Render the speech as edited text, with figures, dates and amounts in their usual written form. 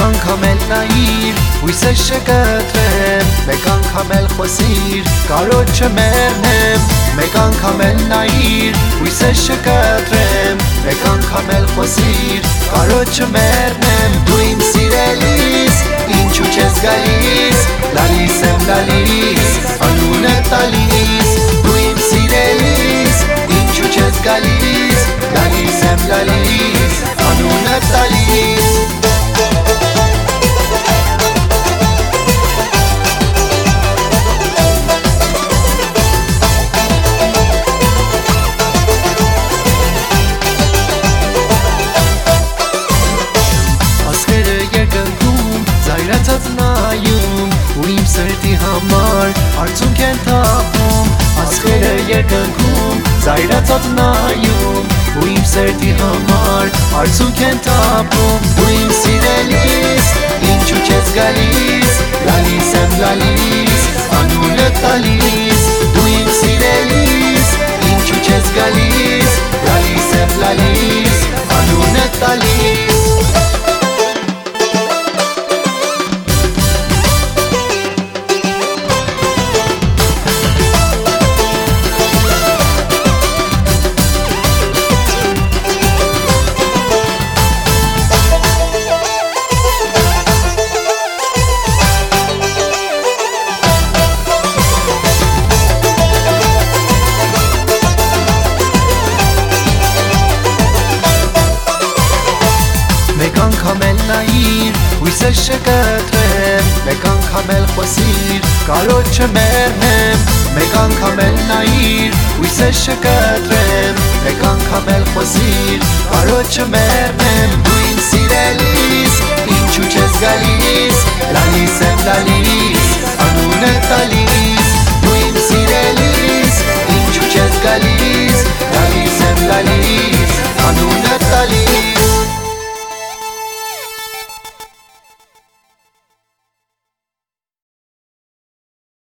անգամ էլ նայիր, հույսս չկտրեմ, մեկ անգամ էլ խոսիր, կարոջը մեռնեմ, մեկ անգամ էլ նայիր, հույսս չկտրեմ, մեկ անգամ էլ խոսիր, կարոջը մեռնեմ, դու իմ սիրելիս, ինչու չես գալիս, լալիս եմ լալիս, անունը տալիս, դու իմ սիրելիս, ինչու չես գալիս, լալիս եմ լալիս, անունը տալիս Ասկերը երկնքում, զայրացած նայում, ու իմ սրտի համար արցունք են թափում Ասկերը երկնքում, զայրացած նայում, ու իմ սրտի համար արցունք են թափում Դու իմ սիրելիս, ինչու չես գալիս, լալիս եմ լալիս, անունը տալիս Դու իմ սիրելիս, ինչու չես գալիս, լալիս եմ լալիս, անունը տալիս Մեկ անգամ էլ նայիր, հույսս չկտրեմ, մեկ անգամ էլ խոսիր, կարոջը մեռնեմ, մեկ անգամ էլ նայիր, հույսս չկտրեմ, մեկ անգամ էլ խոսիր, կարոջը մեռնեմ, դու իմ սիրելիս, ինչու չես գալիս,